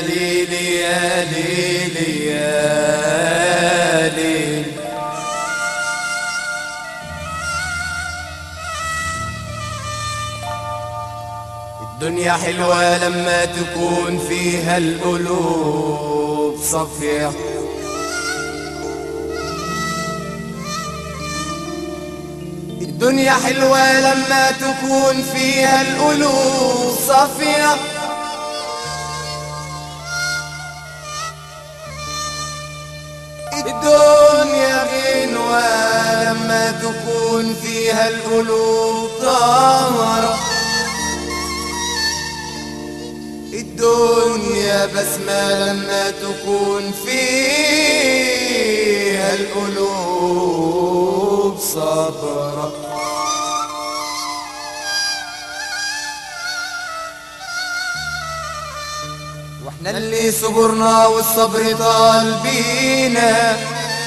ليلي يا ليلي يا ليلي. الدنيا حلوة لما تكون فيها القلوب صافية، الدنيا حلوة لما تكون فيها القلوب صافية. الدنيا غنوة لما تكون فيها القلوب طاهرة. الدنيا بسمة لما تكون فيها القلوب صبرة. واحنا اللي صبرنا والصبر طال بينا،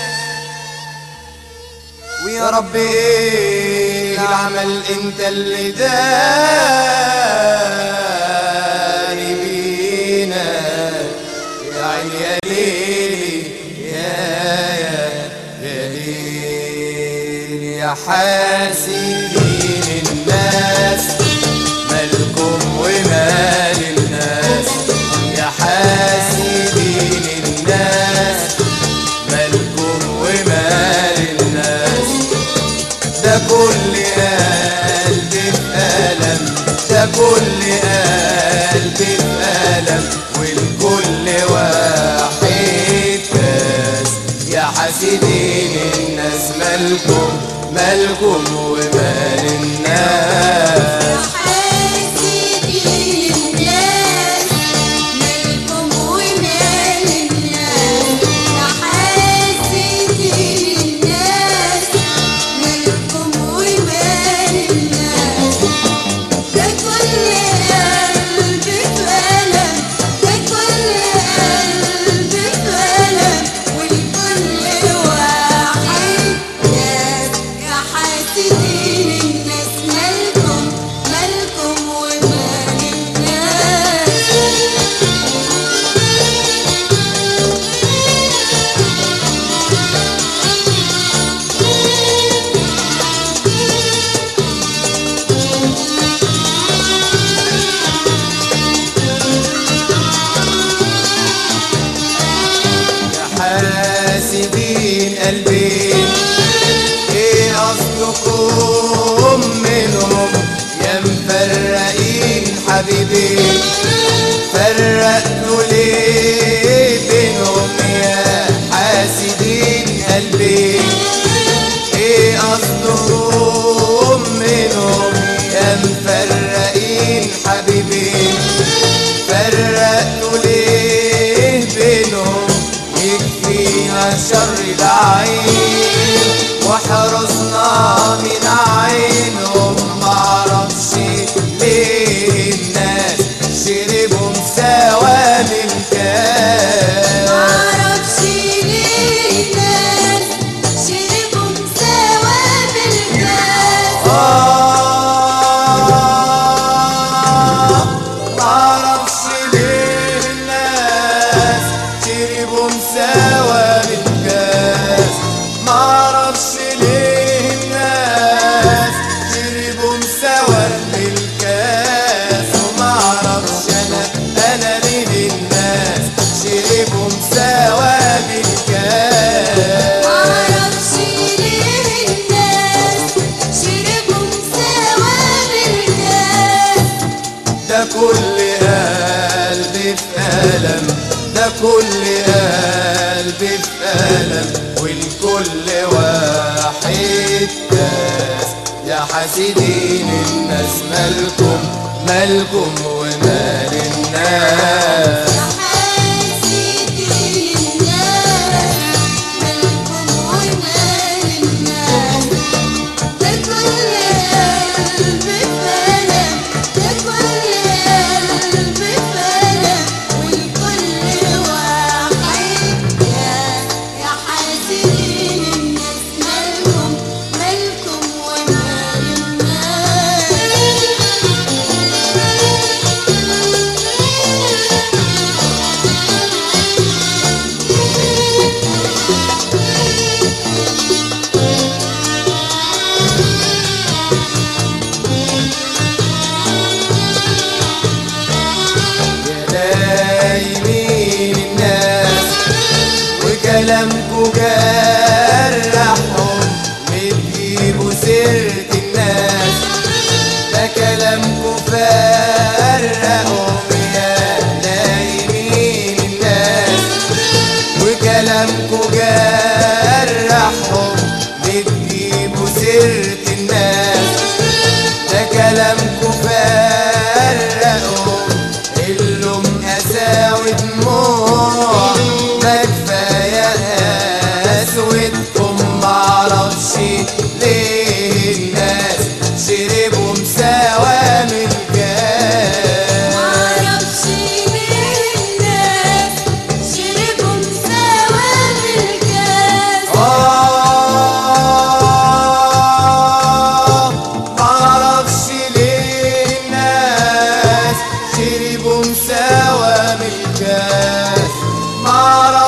ويا رب ايه العمل انت اللي داري بينا. يا عيني يا ليلي يا ليلي يا حاسدين الناس، مالكم ومال الناس. يا حاسدين الناس، مالكم ومال الناس. ده كل قلب في ألم، ده كل قلب في ألم، والكل واحد فاس. يا حاسدين الناس، مالكم ومال الناس. حاسدين قلبي، ايه قصدكم منهم يا مفرقين حبيبي؟ فرقتوا ليه بينهم يا حاسدين قلبي؟ ايه قصدكم منهم يا مفرقين حبيبي؟ فرقتوا ليه بينهم؟ يكفينا شر العين واحرصنا من عينهم. معرفش ليه الناس شربوا مساوى من الكاس. معرفش ليه الناس شربوا مساوى من الكاس. معرفش ليه الناس شربوا مساوى من الكاس. معرفش ليه الناس شربوا مساوى من الكاس. ومعرفش انا ليه الناس شربوا مساوى من الكاس. معرفش ليه الناس شربوا مساوى من الكاس. ده كل قلب في ألم، ده كل قلب في ألم، والكل واحد كاس. يا حاسدين الناس، مالكم ومال الناس. يا حاسدين الناس، مالكم ومال الناس. ده كل قلب في ألم، ده كل قلب في ألم، والكل واحد كاس. يا حاسدين الناس، مالكم ومال الناس.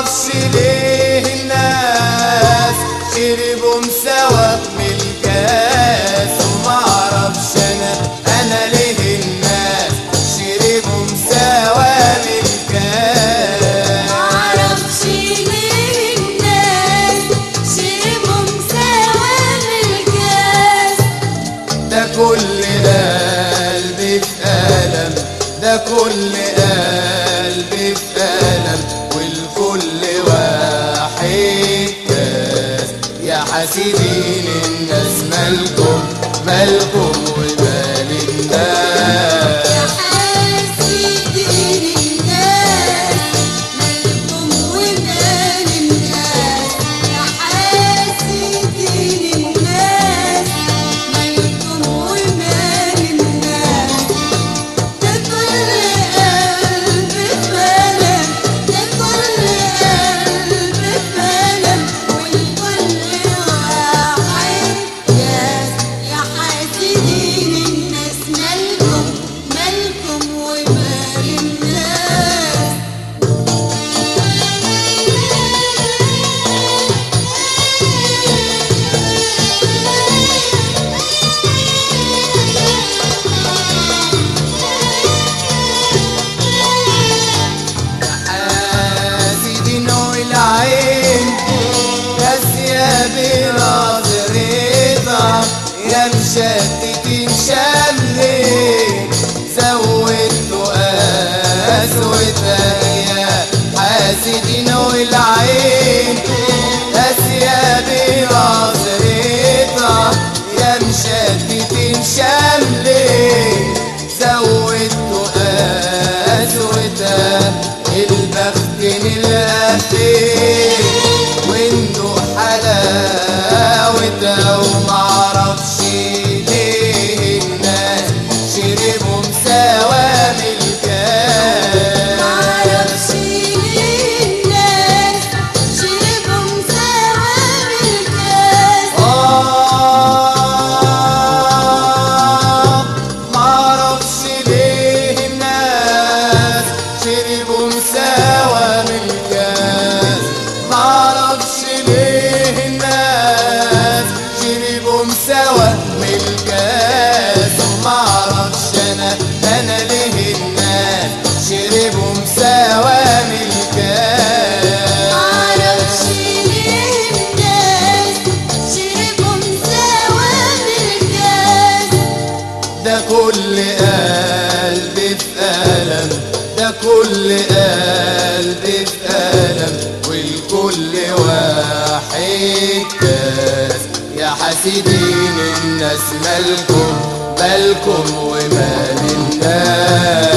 معرفش ليه الناس شربوا سوا من الكاس، ومعرفش انا ليه الناس شربوا سوا من الكاس. معرفش ليه الناس شربوا سوا من الكاس. ده كل قلبي في ألم، ده كل قلبي في ألم، والكل واحد كاس. يا حاسدين الناس مالكم مالكم ومال الناس. يا حاسدين الناس مالكم ومال الناس. يا حاسدين الناس مالكم ومال الناس. ده كل قلب في ألم، ده كل قلب في ألم، والكل واحد كاس. يا حاسدين الناس مالكم مالكم ومال الناس. حاسدين والعين قاسية بنظرتها، يا مشتتين شملين زودتوا قسوتها. يا حاسدين والعين قاسية بنظرتها، يا مشتتين شملين زودتوا قسوتها. البخت الأخير وندوق حلاوتها، ومعرفش ليه الناس شربوا سوا من الكاس. معرفش ليه الناس شربوا سوا من الكاس. معرفش ليه الناس شربوا سوا من الكاس. معرفش ليه الناس شربوا سوا من الكاس، ومعرفش انا ليه الناس شربوا سوا من الكاس. معرفش ليه الناس شربوا سوا من الكاس. ده كل قلبي في ألم، ده كل قلبي في ألم، والكل واحد كاس. يا حاسدين الناس مالكم مالكم ومال الناس.